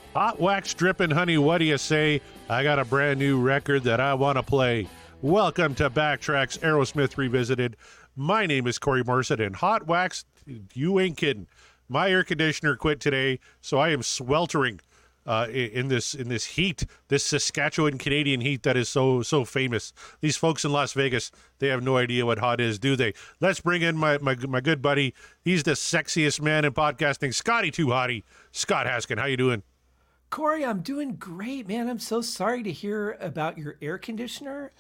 Hot wax dripping, honey, what do you say? I got a brand new record that I want to play. Welcome to Backtracks Aerosmith Revisited. My name is Corey Morrison, and hot wax, you ain't kidding. My air conditioner quit today, so I am sweltering in this heat, this Saskatchewan Canadian heat that is so famous. These folks in Las Vegas, they have no idea what hot is, do they? Let's bring in my good buddy. He's the sexiest man in podcasting, Scotty Too Hottie. Scott Haskin, how you doing? Corey, I'm doing great, man. I'm so sorry to hear about your air conditioner.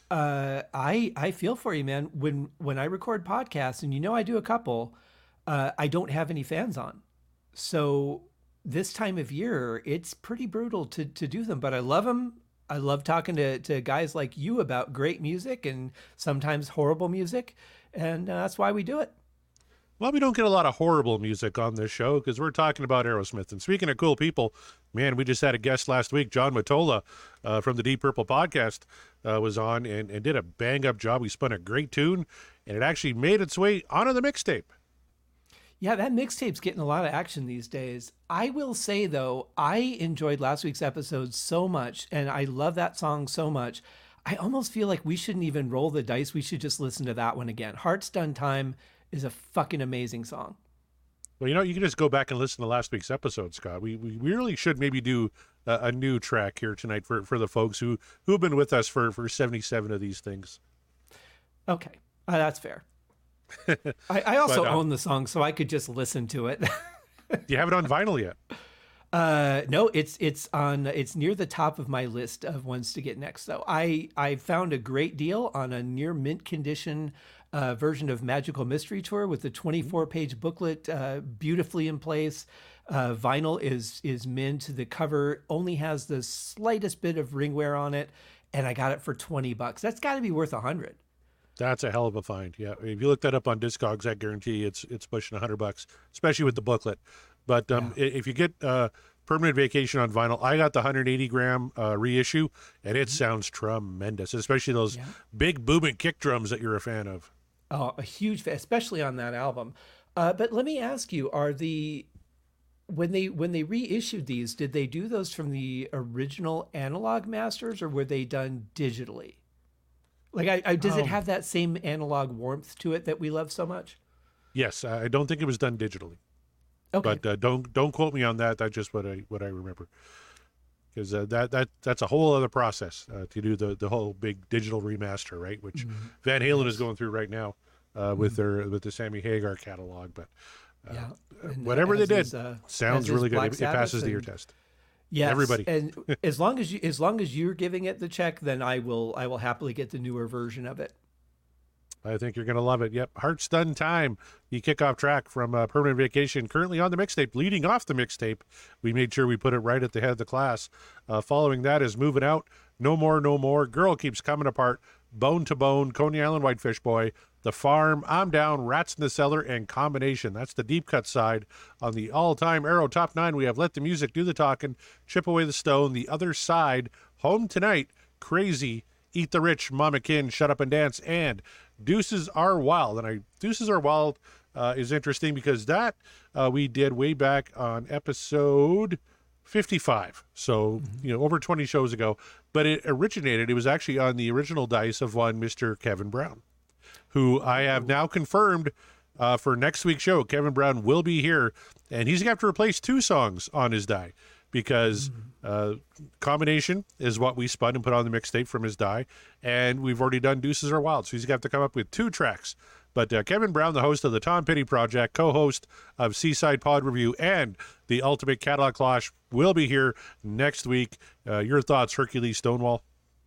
I feel for you, man. When I record podcasts, and you know I do a couple, I don't have any fans on. So this time of year, it's pretty brutal to do them, but I love them. I love talking to guys like you about great music and sometimes horrible music, and that's why we do it. Well, we don't get a lot of horrible music on this show because we're talking about Aerosmith. And speaking of cool people, man, we just had a guest last week, John Mottola from the Deep Purple podcast was on and did a bang-up job. We spun a great tune, and it actually made its way onto the mixtape. Yeah, that mixtape's getting a lot of action these days. I will say, though, I enjoyed last week's episode so much, and I love that song so much. I almost feel like we shouldn't even roll the dice. We should just listen to that one again. Heart's Done Time is a fucking amazing song. Well, you can just go back and listen to last week's episode, Scott. We really should maybe do a new track here tonight for the folks who've been with us for 77 of these things. Okay, that's fair. I also own the song, so I could just listen to it. Do you have it on vinyl yet? No, it's near the top of my list of ones to get next, though. I found a great deal on a near mint condition version of Magical Mystery Tour with the 24-page booklet beautifully in place. Vinyl is mint. The cover only has the slightest bit of ring wear on it, and I got it for $20. That's got to be worth $100. That's a hell of a find. Yeah, if you look that up on Discogs, I guarantee it's pushing $100, especially with the booklet. But if you get Permanent Vacation on vinyl, I got the 180-gram reissue, and it sounds tremendous, especially those big booming kick drums that you're a fan of. Oh, a huge fan, especially on that album. But let me ask you, when they reissued these, did they do those from the original analog masters, or were they done digitally? Like, does it have that same analog warmth to it that we love so much? Yes, I don't think it was done digitally. Okay. But don't quote me on that. That's just what I remember. Because that's a whole other process to do the whole big digital remaster, right? Which Van Halen is going through right now with the Sammy Hagar catalog. But whatever they did sounds really good. It passes the ear test. Yes, everybody. And as long as you're giving it the check, then I will happily get the newer version of it. I think you're going to love it. Yep. Heart's Done Time, the kickoff track from Permanent Vacation, currently on the mixtape, leading off the mixtape. We made sure we put it right at the head of the class. Following that is Moving Out, No More, No More, Girl Keeps Coming Apart, Bone to Bone, Coney Island Whitefish Boy, The Farm, I'm Down, Rats in the Cellar, and Combination. That's the deep cut side. On the all-time Aero Top 9, we have Let the Music Do the Talking, Chip Away the Stone, The Other Side, Home Tonight, Crazy, Eat the Rich, Mama Kin, Shut Up and Dance, and Deuces Are Wild. And Deuces Are Wild is interesting because that we did way back on episode 55. So, over 20 shows ago. But it was actually on the original dice of one Mr. Kevin Brown, who I have now confirmed for next week's show. Kevin Brown will be here, and he's going to have to replace 2 songs on his die because Combination is what we spun and put on the mixtape from his die, and we've already done Deuces Are Wild, so he's going to have to come up with 2 tracks. But Kevin Brown, the host of the Tom Petty Project, co-host of Seaside Pod Review and the Ultimate Cadillac Clash, will be here next week. Your thoughts, Hercules Stonewall?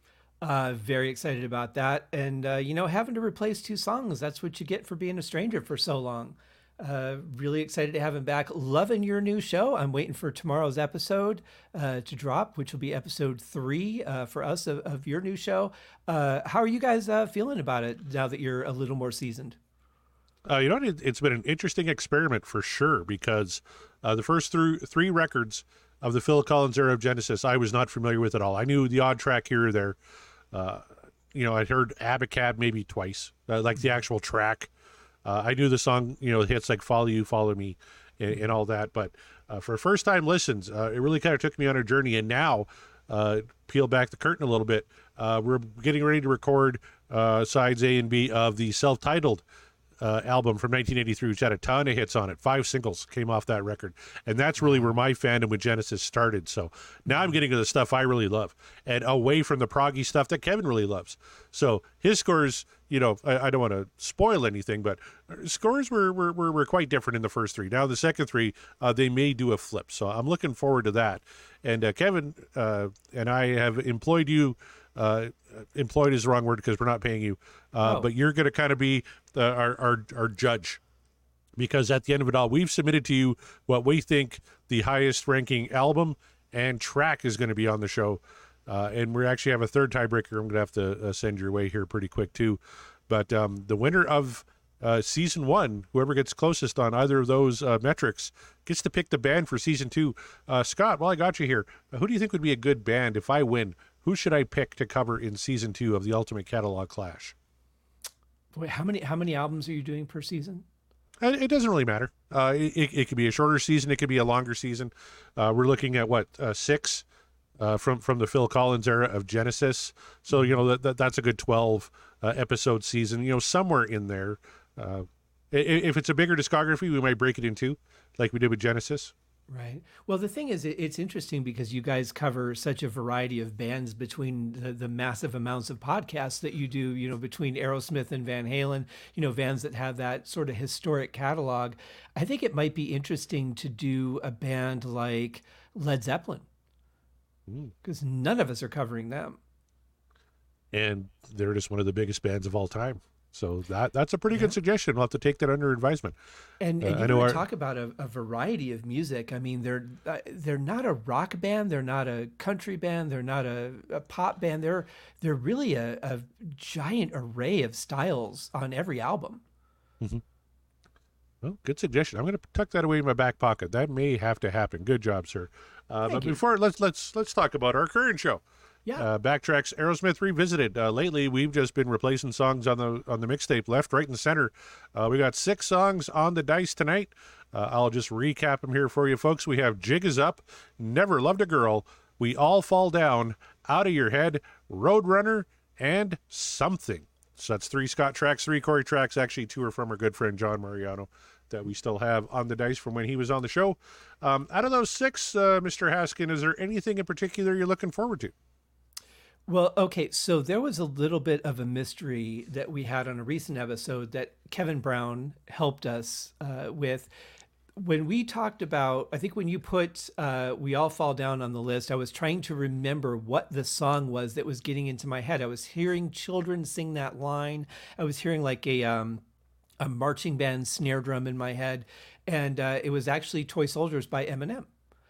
Very excited about that. And, having to replace 2 songs, that's what you get for being a stranger for so long. Really excited to have him back. Loving your new show. I'm waiting for tomorrow's episode to drop, which will be episode 3 for us of your new show. How are you guys feeling about it now that you're a little more seasoned? It's been an interesting experiment for sure because the first 3 records of the Phil Collins era of Genesis, I was not familiar with at all. I knew the odd track here or there. I'd heard Abacab maybe twice, like the actual track. I knew the song, hits like Follow You, Follow Me, and all that. But For first time listens, it really kind of took me on a journey. And now, peel back the curtain a little bit, we're getting ready to record sides A and B of the self-titled album from 1983, which had a ton of hits on it. 5 singles came off that record. And that's really where my fandom with Genesis started. So now I'm getting to the stuff I really love and away from the proggy stuff that Kevin really loves. So his scores, you know, I don't want to spoil anything, but scores were quite different in the first 3. Now the second 3, they may do a flip. So I'm looking forward to that. And Kevin and I have employed you. Employed is the wrong word because we're not paying you, but you're going to kind of be our judge, because at the end of it all, we've submitted to you what we think the highest ranking album and track is going to be on the show, and we actually have a third tiebreaker I'm going to have to send your way here pretty quick too. But the winner of season 1, whoever gets closest on either of those metrics, gets to pick the band for season 2. Scott, while I got you here, who do you think would be a good band if I win? Who should I pick to cover in season 2 of the Ultimate Catalog Clash? Boy, how many albums are you doing per season? It doesn't really matter. It could be a shorter season. It could be a longer season. We're looking at 6 from the Phil Collins era of Genesis. So, you know, that's a good 12 episode season, you know, somewhere in there. If it's a bigger discography, we might break it in 2 like we did with Genesis. Right. Well, the thing is, it's interesting because you guys cover such a variety of bands between the massive amounts of podcasts that you do, you know, between Aerosmith and Van Halen, you know, bands that have that sort of historic catalog. I think it might be interesting to do a band like Led Zeppelin, because none of us are covering them. And they're just one of the biggest bands of all time. So that's a pretty good suggestion. We'll have to take that under advisement. And you know, talk about a variety of music. I mean, they're not a rock band, they're not a country band, they're not a pop band. They're really a giant array of styles on every album. Mm-hmm. Well, good suggestion. I'm going to tuck that away in my back pocket. That may have to happen. Good job, sir. But before let's talk about our current show. Yeah. Backtracks Aerosmith Revisited. Lately, we've just been replacing songs on the mixtape, left, right, and center. We got 6 songs on the dice tonight. I'll just recap them here for you, folks. We have Jig Is Up, Never Loved a Girl, We All Fall Down, Out of Your Head, Roadrunner, and Something. So that's 3 Scott tracks, 3 Corey tracks. Actually, 2 are from our good friend John Mariano that we still have on the dice from when he was on the show. Out of those 6, Mr. Haskin, is there anything in particular you're looking forward to? Well, okay, so there was a little bit of a mystery that we had on a recent episode that Kevin Brown helped us with. When we talked about, I think when you put We All Fall Down on the list, I was trying to remember what the song was that was getting into my head. I was hearing children sing that line. I was hearing like a marching band snare drum in my head. And it was actually Toy Soldiers by Eminem.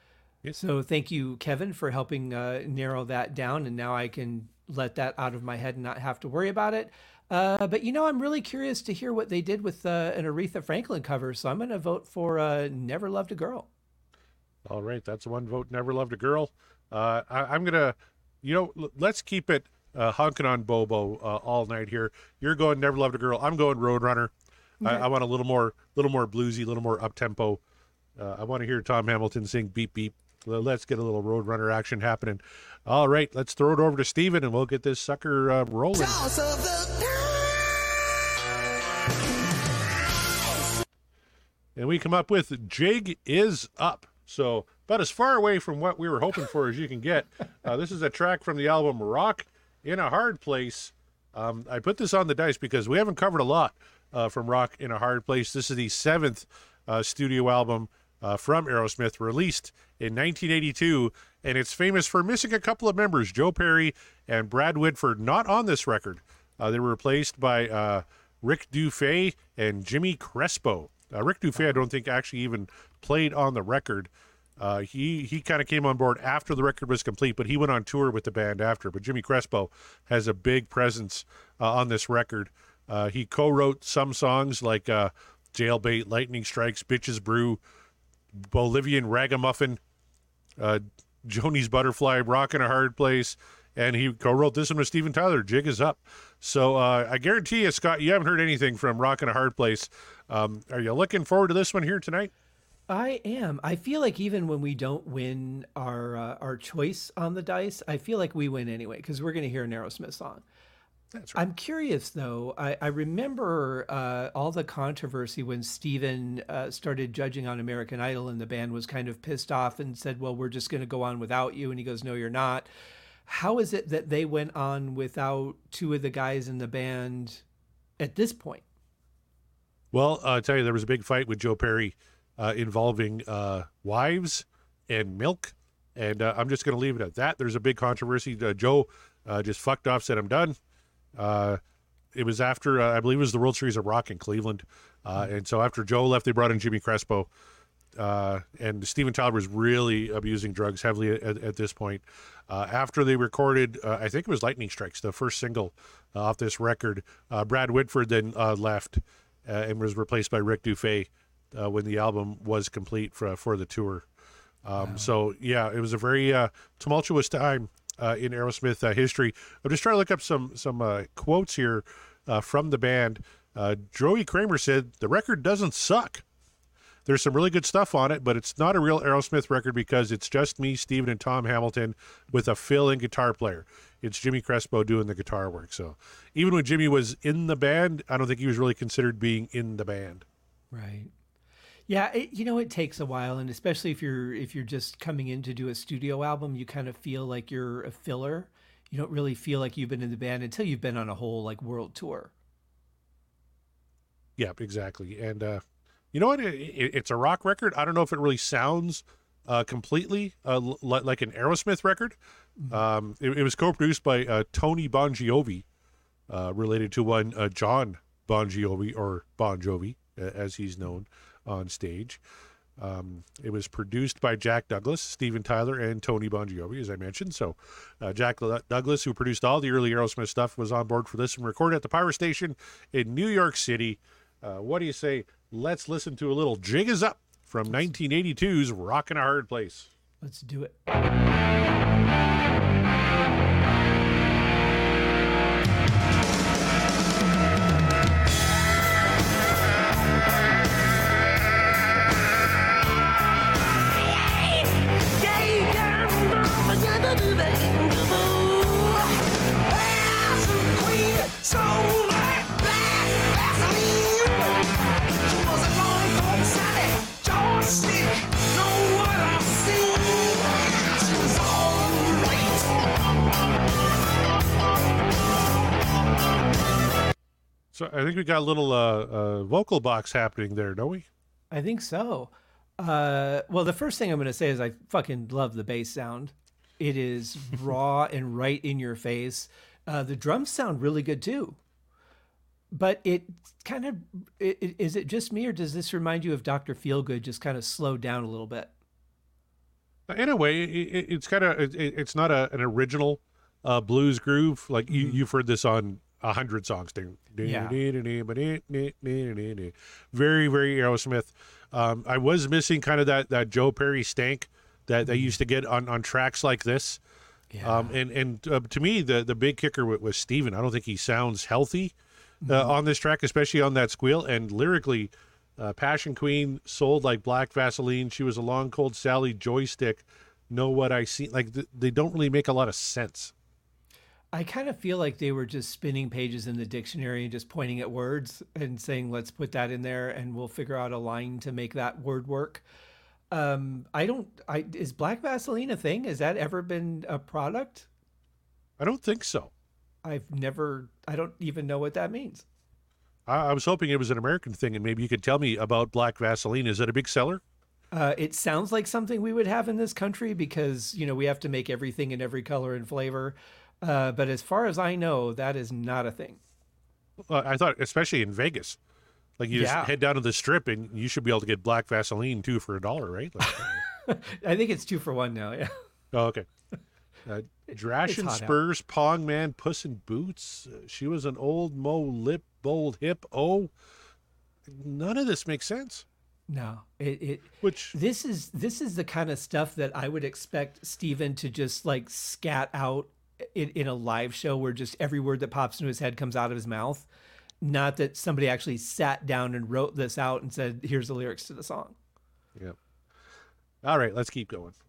So thank you, Kevin, for helping narrow that down. And now I can let that out of my head and not have to worry about it. But, you know, I'm really curious to hear what they did with an Aretha Franklin cover. So I'm going to vote for Never Loved a Girl. All right. That's one vote, Never Loved a Girl. I'm going to, you know, let's keep it honking on Bobo all night here. You're going Never Loved a Girl. I'm going Roadrunner. Okay. I want a little more bluesy, a little more up-tempo. I want to hear Tom Hamilton sing Beep Beep. Let's get a little Roadrunner action happening. All right, let's throw it over to Steven and we'll get this sucker rolling. And we come up with Jig Is Up. So about as far away from what we were hoping for as you can get. This is a track from the album Rock in a Hard Place. I put this on the dice because we haven't covered a lot from Rock in a Hard Place. This is the 7th studio album from Aerosmith, released in 1982, and it's famous for missing a couple of members, Joe Perry and Brad Whitford, not on this record. They were replaced by Rick Dufay and Jimmy Crespo. Rick Dufay, I don't think actually even played on the record. He kind of came on board after the record was complete, but he went on tour with the band after. But Jimmy Crespo has a big presence on this record. He co-wrote some songs like Jailbait, Lightning Strikes, Bitches Brew, Bolivian Ragamuffin, Joni's Butterfly, Rockin' a Hard Place, and he co-wrote this one with Steven Tyler, Jig Is Up. So I guarantee you, Scott, you haven't heard anything from Rockin' a Hard Place. Are you looking forward to this one here tonight? I am. I feel like even when we don't win our choice on the dice, I feel like we win anyway because we're going to hear an Aerosmith song. That's right. I'm curious though. I remember all the controversy when Steven started judging on American Idol, and the band was kind of pissed off and said, "Well, we're just going to go on without you." And he goes, "No, you're not." How is it that they went on without two of the guys in the band at this point? Well, I'll tell you, there was a big fight with Joe Perry involving wives and milk. And I'm just going to leave it at that. There's a big controversy. Joe just fucked off, said, I'm done. It was after, I believe it was the World Series of Rock in Cleveland. And so after Joe left, they brought in Jimmy Crespo. And Steven Tyler was really abusing drugs heavily at this point. After they recorded, I think it was Lightning Strikes, the first single off this record, Brad Whitford then left and was replaced by Rick Dufay when the album was complete for the tour. So, yeah, it was a very tumultuous time in Aerosmith history. I'm just trying to look up some quotes here from the band. Joey Kramer said, the record doesn't suck. There's some really good stuff on it, but it's not a real Aerosmith record because it's just me, Steven, and Tom Hamilton with a fill-in guitar player. It's Jimmy Crespo doing the guitar work. So even when Jimmy was in the band, I don't think he was really considered being in the band. Right. Yeah, it takes a while, and especially if you're just coming in to do a studio album, you kind of feel like you're a filler. You don't really feel like you've been in the band until you've been on a whole like world tour. Yeah, exactly. And you know what? It's a rock record. I don't know if it really sounds completely like an Aerosmith record. It was co-produced by Tony Bon Jovi, related to one John Bon Jovi, or Bon Jovi, as he's known on stage. It was produced by Jack Douglas, Steven Tyler, and Tony Bon Jovi, as I mentioned. So Jack Douglas, who produced all the early Aerosmith stuff, was on board for this and recorded at the Power Station in New York City. What do you say? Let's listen to a little Jig Is Up from 1982's Rockin' a Hard Place. Let's do it. So I think we got a little vocal box happening there, don't we? I think so. Well, the first thing I'm going to say is I fucking love the bass sound. It is raw and right in your face. The drums sound really good too. But it kind of, is it just me, or does this remind you of Dr. Feelgood just kind of slowed down a little bit? In a way, it's kind of, it's not an original blues groove. Like you've heard this on 100 songs. Yeah. Very, very Aerosmith. I was missing kind of that Joe Perry stank that I used to get on tracks like this. Yeah. And to me, the big kicker was Steven. I don't think he sounds healthy on this track, especially on that squeal. And lyrically, Passion Queen, Sold Like Black Vaseline, She Was a Long Cold Sally, Joystick, Know What I See. Like, they don't really make a lot of sense. I kind of feel like they were just spinning pages in the dictionary and just pointing at words and saying, let's put that in there and we'll figure out a line to make that word work. Is Black Vaseline a thing? Has that ever been a product? I don't think so. I don't even know what that means. I was hoping it was an American thing, and maybe you could tell me about Black Vaseline. Is it a big seller? It sounds like something we would have in this country because, we have to make everything in every color and flavor. But as far as I know, that is not a thing. I thought, especially in Vegas, like you just head down to the Strip and you should be able to get Black Vaseline too for $1, right? Like, I think it's 2 for 1 now. Yeah. Oh, okay. Drash and Spurs, Pong Man, Puss in Boots. She was an old Mo Lip, bold hip. Oh, none of this makes sense. No, this is the kind of stuff that I would expect Steven to just like scat out in a live show where just every word that pops into his head comes out of his mouth. Not that somebody actually sat down and wrote this out and said, here's the lyrics to the song. Yep. All right, let's keep going.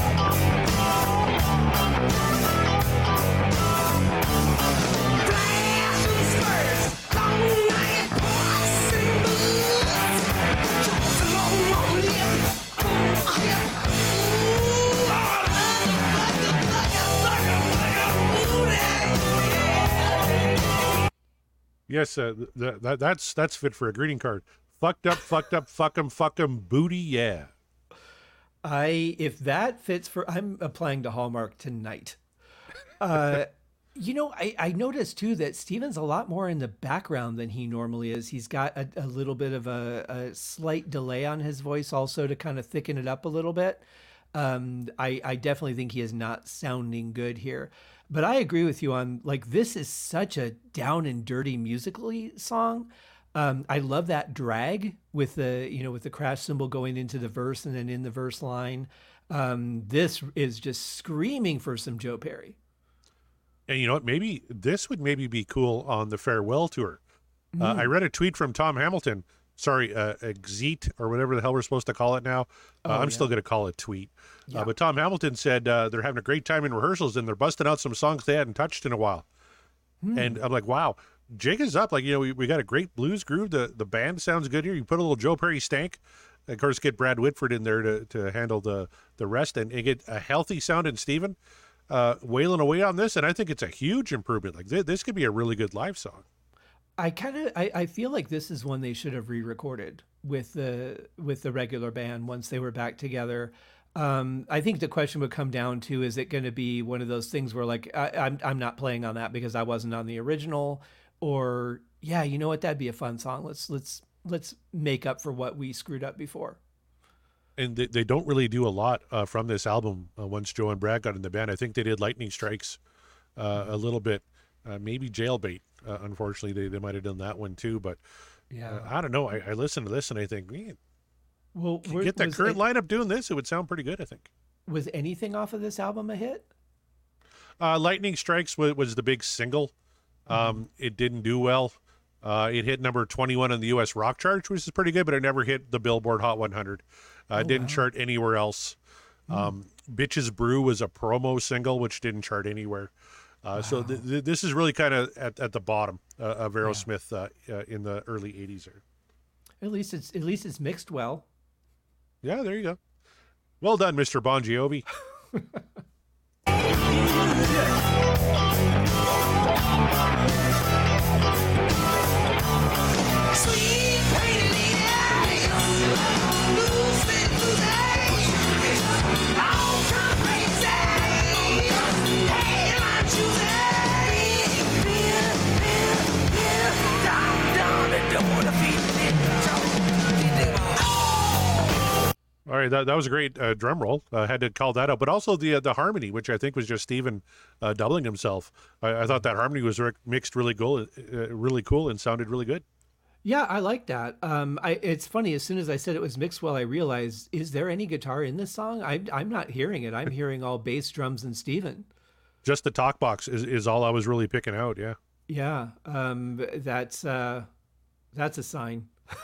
Yes, that's fit for a greeting card. Fucked up, fuck 'em, booty, yeah. If that fits for, I'm applying to Hallmark tonight. I noticed too that Steven's a lot more in the background than he normally is. He's got a little bit of a slight delay on his voice also to kind of thicken it up a little bit. I definitely think he is not sounding good here. But I agree with you on, like, this is such a down and dirty musically song. I love that drag with the crash cymbal going into the verse and then in the verse line. This is just screaming for some Joe Perry. And you know what? Maybe this would be cool on the farewell tour. I read a tweet from Tom Hamilton. Sorry, Exeat or whatever the hell we're supposed to call it now. I'm still going to call it tweet. Yeah. But Tom Hamilton said they're having a great time in rehearsals and they're busting out some songs they hadn't touched in a while. And I'm like, wow, jig is up. Like, we got a great blues groove. The band sounds good here. You put a little Joe Perry stank. Of course, get Brad Whitford in there to handle the rest and get a healthy sound in Steven wailing away on this. And I think it's a huge improvement. Like this could be a really good live song. I feel like this is one they should have re-recorded with the regular band once they were back together. I think the question would come down to, is it going to be one of those things where, like, I'm not playing on that because I wasn't on the original, or yeah, you know what, that'd be a fun song. Let's make up for what we screwed up before. And they don't really do a lot from this album once Joe and Brad got in the band. I think they did Lightning Strikes a little bit, maybe Jailbait. Unfortunately, they might have done that one too. But Yeah. I don't know. I listen to this and I think, man, Well, get that current lineup doing this, it would sound pretty good, I think. was anything off of this album a hit? Lightning Strikes was the big single. It didn't do well. It hit number 21 on the U.S. rock chart, which is pretty good, but it never hit the Billboard Hot 100. It didn't chart anywhere else. Bitches Brew was a promo single, which didn't chart anywhere. So this is really kind of at the bottom of Aerosmith in the early 80s. At least it's mixed well. Yeah, there you go. Well done, Mr. Bon Jovi. All right, that was a great drum roll. Had to call that out, but also the harmony, which I think was just Steven doubling himself. I thought that harmony was mixed really cool, and sounded really good. Yeah, I like that. It's funny. As soon as I said it was mixed well, I realized, is there any guitar in this song? I'm not hearing it. I'm hearing all bass, drums, and Steven. Just the talk box is all I was really picking out. Yeah. Yeah. That's a sign.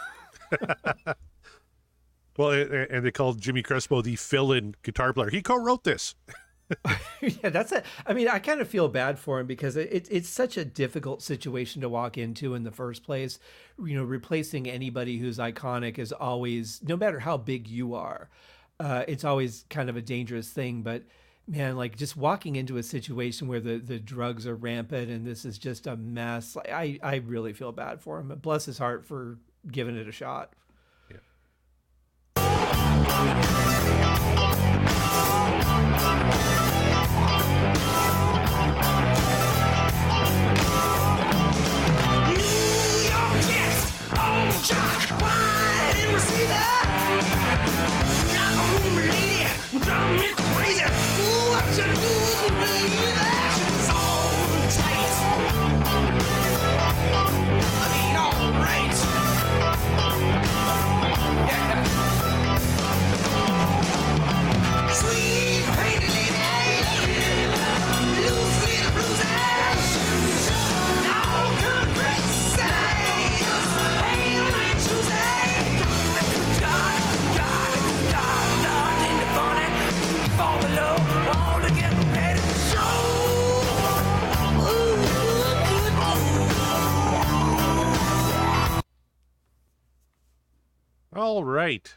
Well, and they called Jimmy Crespo the fill-in guitar player. He co-wrote this. Yeah, I mean, I kind of feel bad for him because it's such a difficult situation to walk into in the first place. Replacing anybody who's iconic is always, no matter how big you are, it's always kind of a dangerous thing. But man, like, just walking into a situation where the drugs are rampant and this is just a mess, I really feel bad for him. But bless his heart for giving it a shot. All right.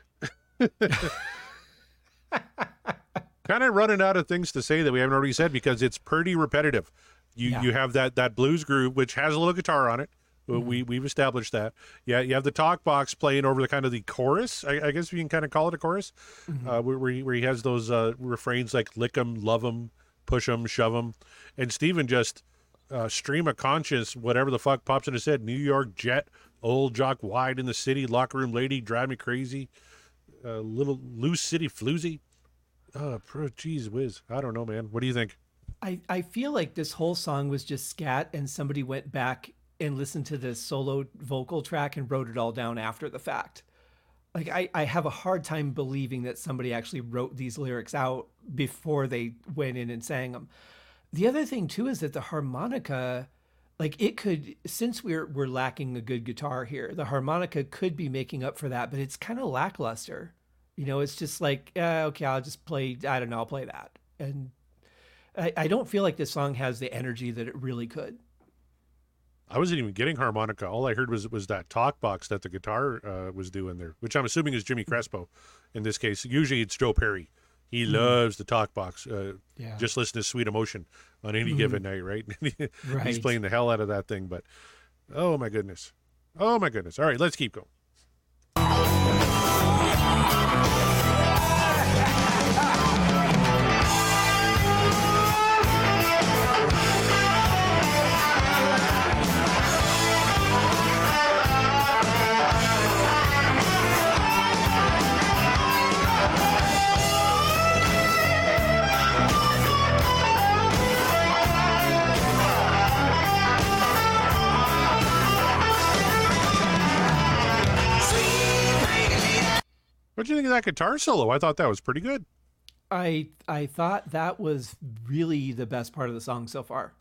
Kind of running out of things to say that we haven't already said because it's pretty repetitive. You have that blues groove which has a little guitar on it. We've established that. Yeah, you have the talk box playing over the kind of the chorus. I guess we can kind of call it a chorus, where he has those refrains like "lick 'em, love 'em, push 'em, shove 'em," and Steven just stream of conscious, whatever the fuck pops in his head. New York jet, old jock wide in the city, locker room lady, drive me crazy, little loose city floozy. Geez whiz. I don't know, man. What do you think? I feel like this whole song was just scat and somebody went back and listened to the solo vocal track and wrote it all down after the fact. Like I have a hard time believing that somebody actually wrote these lyrics out before they went in and sang them. The other thing too is that the harmonica, like it could, since we're lacking a good guitar here, the harmonica could be making up for that, but it's kind of lackluster. You know, it's just like, okay, I'll just play, I don't know, I'll play that. And I don't feel like this song has the energy that it really could. I wasn't even getting harmonica. All I heard was that talk box that the guitar was doing there, which I'm assuming is Jimmy Crespo in this case. Usually it's Joe Perry. He loves the talk box. Just listen to Sweet Emotion on any given night, right? Right. He's playing the hell out of that thing, but oh my goodness. Oh my goodness. All right, let's keep going. What do you think of that guitar solo? I thought that was pretty good. I thought that was really the best part of the song so far.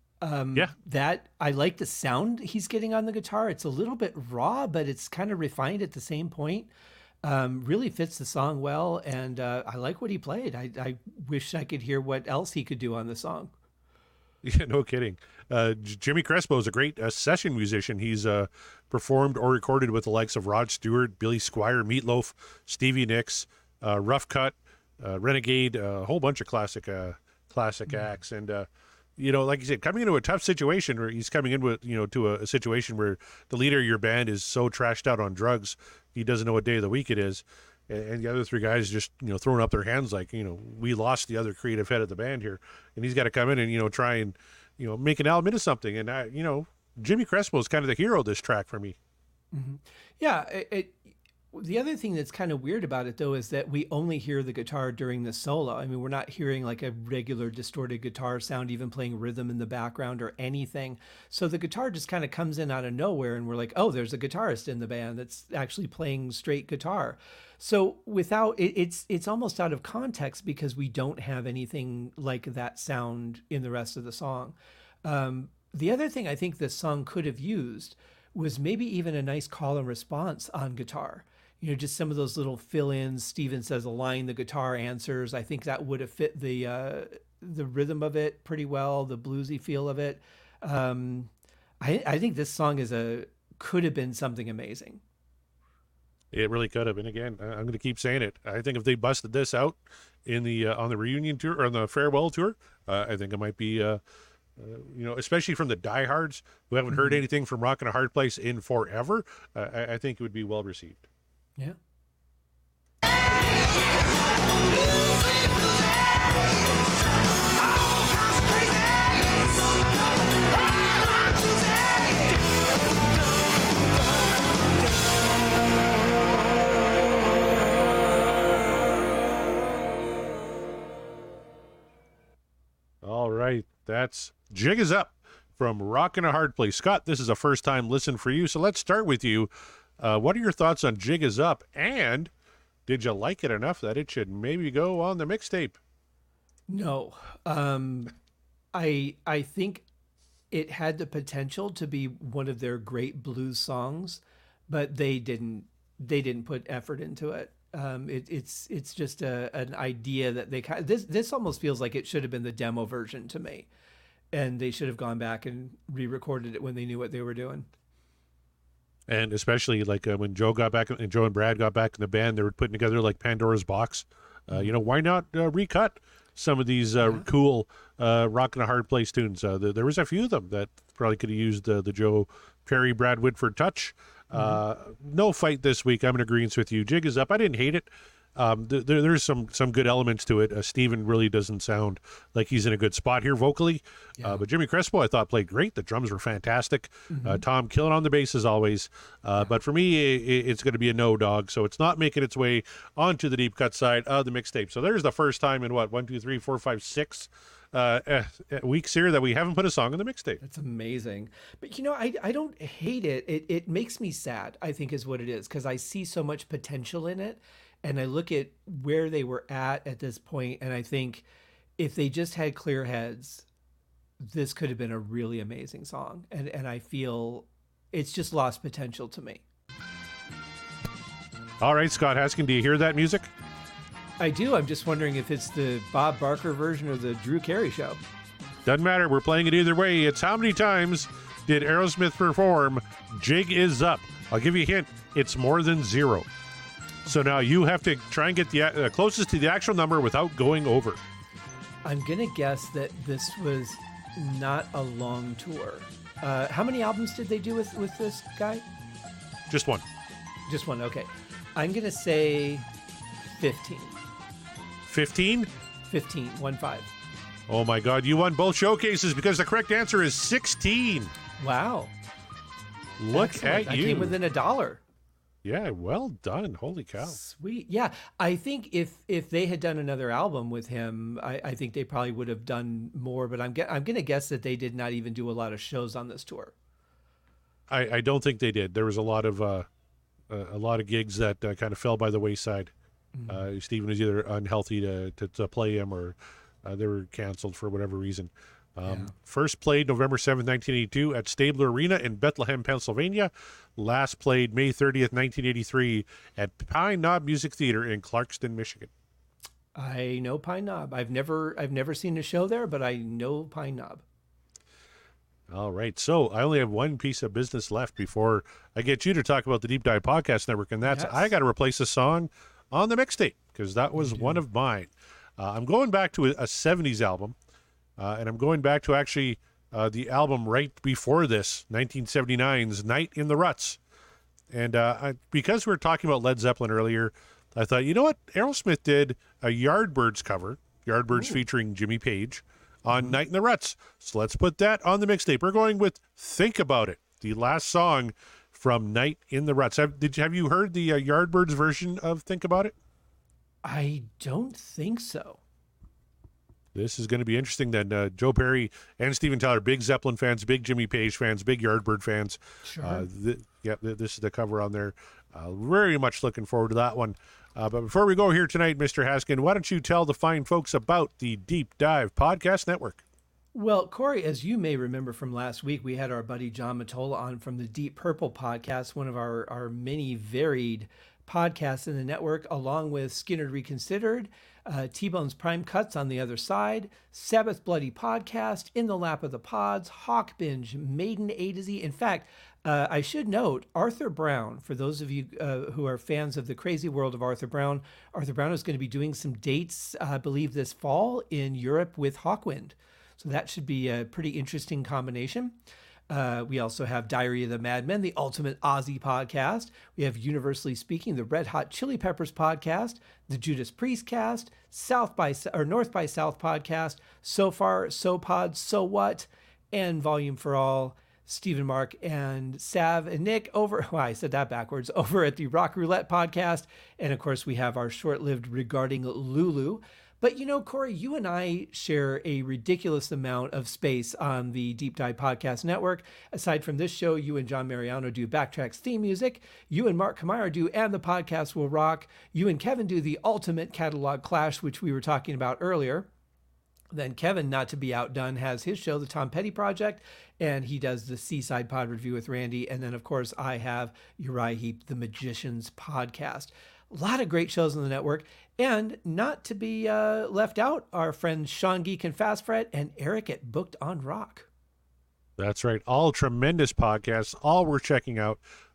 That I like the sound he's getting on the guitar. It's a little bit raw, but it's kind of refined at the same point. Really fits the song well, and I like what he played. I wish I could hear what else he could do on the song. Yeah, no kidding. Jimmy Crespo is a great session musician. He's performed or recorded with the likes of Rod Stewart, Billy Squier, Meatloaf, Stevie Nicks, Rough Cut, Renegade, a whole bunch of classic acts. And like you said, coming into a tough situation where he's coming in with to a situation where the leader of your band is so trashed out on drugs, he doesn't know what day of the week it is. And the other three guys just, throwing up their hands like, we lost the other creative head of the band here. And he's got to come in and, try and, make an album into something. And, Jimmy Crespo is kind of the hero of this track for me. Mm-hmm. Yeah. The other thing that's kind of weird about it, though, is that we only hear the guitar during the solo. I mean, we're not hearing like a regular distorted guitar sound, even playing rhythm in the background or anything. So the guitar just kind of comes in out of nowhere, and we're like, oh, there's a guitarist in the band that's actually playing straight guitar. So without it's almost out of context because we don't have anything like that sound in the rest of the song. The other thing I think this song could have used was maybe even a nice call and response on guitar. Just some of those little fill-ins. Steven says a line, the guitar answers. I think that would have fit the rhythm of it pretty well, the bluesy feel of it. I think this song could have been something amazing. It really could have. And again, I'm going to keep saying it. I think if they busted this out in the on the reunion tour or on the farewell tour, I think it might be, especially from the diehards who haven't heard anything from Rockin' a Hard Place in forever. I think it would be well received. Yeah. All right, that's Jig Is Up from Rockin' a Hard Place. Scott, this is a first-time listen for you, so let's start with you. What are your thoughts on Jig Is Up, and did you like it enough that it should maybe go on the mixtape? No. I think it had the potential to be one of their great blues songs, but they didn't put effort into it. It's just an idea that this almost feels like it should have been the demo version to me, and they should have gone back and re-recorded it when they knew what they were doing. And especially like when Joe got back and Joe and Brad got back in the band, they were putting together like Pandora's Box. Why not recut some of these cool Rock and a Hard Place tunes? There was a few of them that probably could have used the Joe Perry, Brad Whitford touch. No fight this week. I'm in agreement with you. Jig is up. I didn't hate it. There's some good elements to it. Steven really doesn't sound like he's in a good spot here vocally, but Jimmy Crespo I thought played great. The drums were fantastic. Tom killing on the bass as always. But for me, it's going to be a no dog. So it's not making its way onto the deep cut side of the mixtape. So there's the first time in 1, 2, 3, 4, 5, 6 weeks here that we haven't put a song on the mixtape. That's amazing. But I don't hate it. It makes me sad, I think is what it is, because I see so much potential in it. And I look at where they were at this point, and I think if they just had clear heads, this could have been a really amazing song. And I feel it's just lost potential to me. All right, Scott Haskin, do you hear that music? I do. I'm just wondering if it's the Bob Barker version or the Drew Carey show. Doesn't matter. We're playing it either way. It's how many times did Aerosmith perform Jig Is Up? I'll give you a hint. It's more than 0. So now you have to try and get the closest to the actual number without going over. I'm going to guess that this was not a long tour. How many albums did they do with this guy? Just one. Just one, okay. I'm going to say 15. 15? 15, 1-5. Oh my God, you won both showcases because the correct answer is 16. Wow. Look Excellent. at you. I came within $1. Yeah, well done. Holy cow. Sweet. Yeah, I think if they had done another album with him, I think they probably would have done more, but I'm going to guess that they did not even do a lot of shows on this tour. I don't think they did. There was a lot of gigs that kind of fell by the wayside. Steven was either unhealthy to play him or they were canceled for whatever reason. First played November 7th, 1982 at Stabler Arena in Bethlehem, Pennsylvania. Last played May 30th, 1983 at Pine Knob Music Theater in Clarkston, Michigan. I know Pine Knob. I've never seen a show there, but I know Pine Knob. All right. So I only have one piece of business left before I get you to talk about the Deep Dive Podcast Network, and that's I got to replace a song on the mixtape because that was one of mine. I'm going back to a 70s album. And I'm going back to actually the album right before this, 1979's Night in the Ruts. And because we were talking about Led Zeppelin earlier, I thought, you know what? Aerosmith did a Yardbirds cover, Yardbirds featuring Jimmy Page, on Night in the Ruts. So let's put that on the mixtape. We're going with Think About It, the last song from Night in the Ruts. Have you heard the Yardbirds version of Think About It? I don't think so. This is going to be interesting then. Joe Perry and Steven Tyler, big Zeppelin fans, big Jimmy Page fans, big Yardbird fans. Sure. This is the cover on there. Very much looking forward to that one. But before we go here tonight, Mr. Haskin, why don't you tell the fine folks about the Deep Dive Podcast Network? Well, Corey, as you may remember from last week, we had our buddy John Matola on from the Deep Purple podcast, one of our many varied podcasts in the network, along with Skinner Reconsidered, T-Bone's Prime Cuts on the Other Side, Sabbath Bloody Podcast, In the Lap of the Pods, Hawk Binge, Maiden A to Z. In fact, I should note, Arthur Brown, for those of you who are fans of the crazy world of Arthur Brown is going to be doing some dates, I believe, this fall in Europe with Hawkwind. So that should be a pretty interesting combination. We also have Diary of the Madmen, the Ultimate Aussie podcast. We have Universally Speaking, the Red Hot Chili Peppers podcast, the Judas Priest cast, North by South podcast, So Far, So Pod, So What, and Volume for All. Stephen, Mark, and Sav and Nick over at the Rock Roulette podcast. And of course, we have our short-lived Regarding Lulu. But you know, Corey, you and I share a ridiculous amount of space on the Deep Dive Podcast Network. Aside from this show, you and John Mariano do Backtrack's theme music. You and Mark Kamara do And the Podcast Will Rock. You and Kevin do the Ultimate Catalog Clash, which we were talking about earlier. Then Kevin, not to be outdone, has his show, The Tom Petty Project, and he does the Seaside Pod Review with Randy. And then, of course, I have Uriah Heep, The Magicians Podcast. A lot of great shows on the network. And not to be left out, our friends Sean Geek and Fast Fret and Eric at Booked on Rock. That's right. All tremendous podcasts, all worth checking out.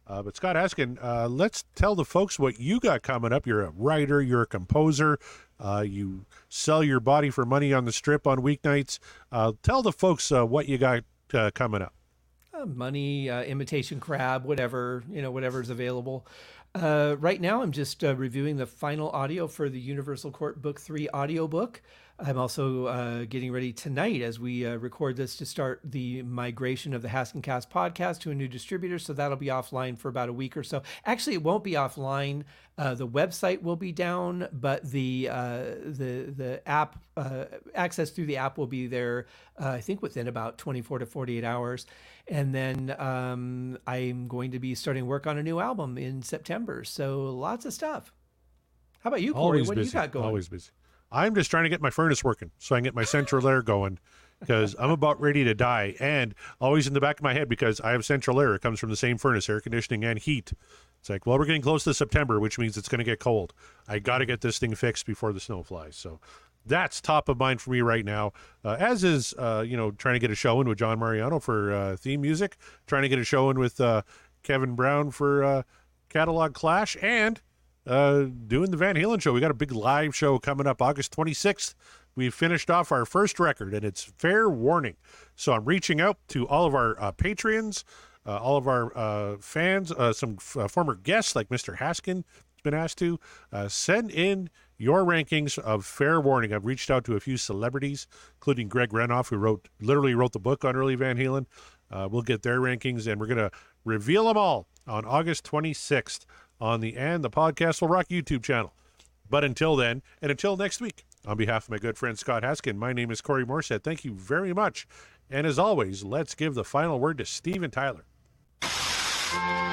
But Scott Haskin, let's tell the folks what you got coming up. You're a writer, you're a composer, you sell your body for money on the strip on weeknights. Tell the folks what you got coming up. Money, imitation crab, whatever, whatever's available. Right now, I'm just reviewing the final audio for the Universal Court Book 3 audiobook. I'm also getting ready tonight as we record this to start the migration of the Haskincast podcast to a new distributor. So that'll be offline for about a week or so. Actually, it won't be offline. The website will be down, but the app access through the app will be there. I think within about 24 to 48 hours. And then I'm going to be starting work on a new album in September. So lots of stuff. How about you, Corey? Always what busy. do you got going? Always busy. I'm just trying to get my furnace working so I can get my central air going because I'm about ready to die. And always in the back of my head, because I have central air, it comes from the same furnace, air conditioning and heat. It's like, well, we're getting close to September, which means it's going to get cold. I got to get this thing fixed before the snow flies. So that's top of mind for me right now, as is, trying to get a show in with John Mariano for theme music, trying to get a show in with Kevin Brown for Catalog Clash, and doing the Van Halen show. We got a big live show coming up August 26th. We finished off our first record, and it's Fair Warning. So I'm reaching out to all of our Patreons, all of our fans, some former guests like Mr. Haskin has been asked to send in your rankings of Fair Warning. I've reached out to a few celebrities, including Greg Renoff, who literally wrote the book on early Van Halen. We'll get their rankings, and we're going to reveal them all on August 26th on the And the Podcast Will Rock YouTube channel. But until then, and until next week, on behalf of my good friend Scott Haskin, my name is Corey Morset. Thank you very much. And as always, let's give the final word to Steven Tyler.